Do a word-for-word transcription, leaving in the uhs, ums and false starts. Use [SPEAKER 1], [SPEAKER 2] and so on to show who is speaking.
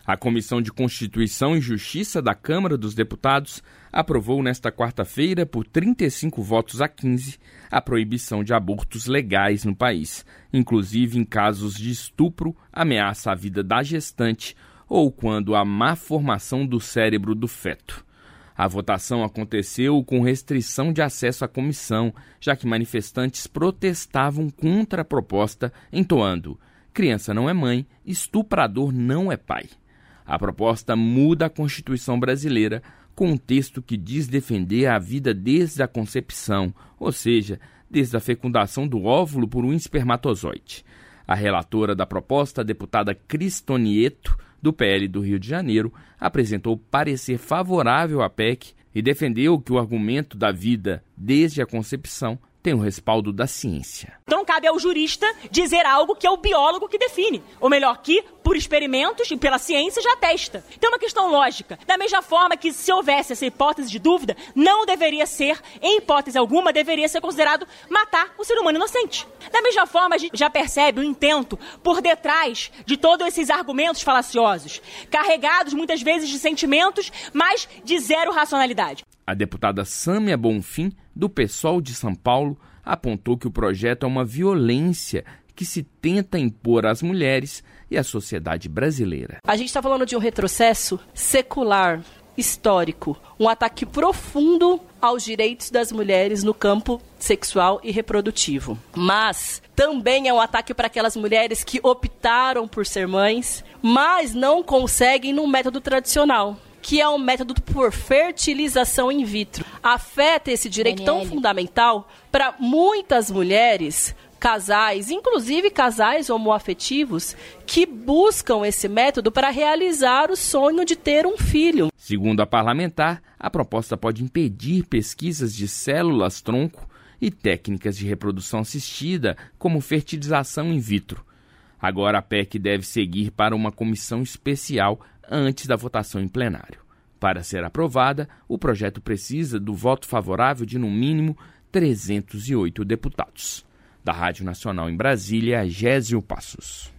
[SPEAKER 1] A Comissão de Constituição e Justiça da Câmara dos Deputados aprovou nesta quarta-feira, por trinta e cinco votos a quinze, a proibição de abortos legais no país, inclusive em casos de estupro, ameaça à vida da gestante ou quando há má formação do cérebro do feto. A votação aconteceu com restrição de acesso à comissão, já que manifestantes protestavam contra a proposta, entoando: criança não é mãe, estuprador não é pai. A proposta muda a Constituição brasileira com um texto que diz defender a vida desde a concepção, ou seja, desde a fecundação do óvulo por um espermatozoide. A relatora da proposta, a deputada Cristonieto, do P L do Rio de Janeiro, apresentou parecer favorável à P E C e defendeu que o argumento da vida desde a concepção tem o respaldo da ciência.
[SPEAKER 2] Então cabe ao jurista dizer algo que é o biólogo que define, ou melhor, que por experimentos e pela ciência já atesta. Então é uma questão lógica. Da mesma forma que se houvesse essa hipótese de dúvida, não deveria ser, em hipótese alguma, deveria ser considerado matar o ser humano inocente. Da mesma forma, a gente já percebe o intento por detrás de todos esses argumentos falaciosos, carregados muitas vezes de sentimentos, mas de zero racionalidade.
[SPEAKER 1] A deputada Sâmia Bonfim, do PSOL de São Paulo, apontou que o projeto é uma violência que se tenta impor às mulheres e à sociedade brasileira.
[SPEAKER 3] A gente está falando de um retrocesso secular, histórico, um ataque profundo aos direitos das mulheres no campo sexual e reprodutivo. Mas também é um ataque para aquelas mulheres que optaram por ser mães, mas não conseguem no método tradicional, que é um método por fertilização in vitro. Afeta esse direito tão fundamental para muitas mulheres, casais, inclusive casais homoafetivos, que buscam esse método para realizar o sonho de ter um filho.
[SPEAKER 1] Segundo a parlamentar, a proposta pode impedir pesquisas de células-tronco e técnicas de reprodução assistida, como fertilização in vitro. Agora a P E C deve seguir para uma comissão especial antes da votação em plenário. Para ser aprovada, o projeto precisa do voto favorável de, no mínimo, trezentos e oito deputados. Da Rádio Nacional em Brasília, Gésio Passos.